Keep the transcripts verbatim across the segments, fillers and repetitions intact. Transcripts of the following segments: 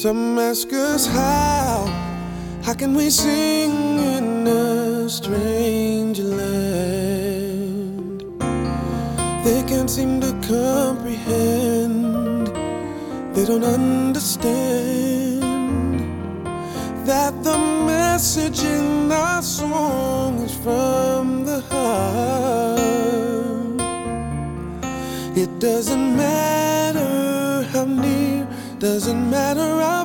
Some ask us how, how can we sing in a strange land? They can't seem to comprehend, they don't understand that the message in our song is from the heart. It doesn't matter how near, doesn't matter how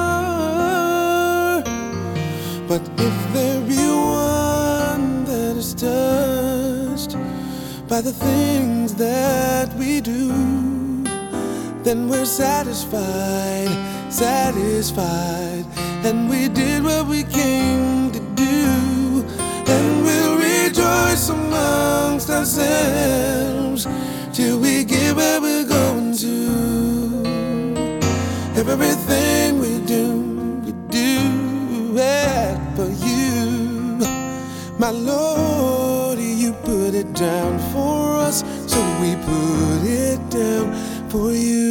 far, but if there be one that is touched by the things that we do, then we're satisfied, satisfied, and we did what we came to do, and we'll rejoice amongst ourselves till we get where we're going to. Everything we do, we do it for you, my Lord. You put it down for us, so we put it down for you.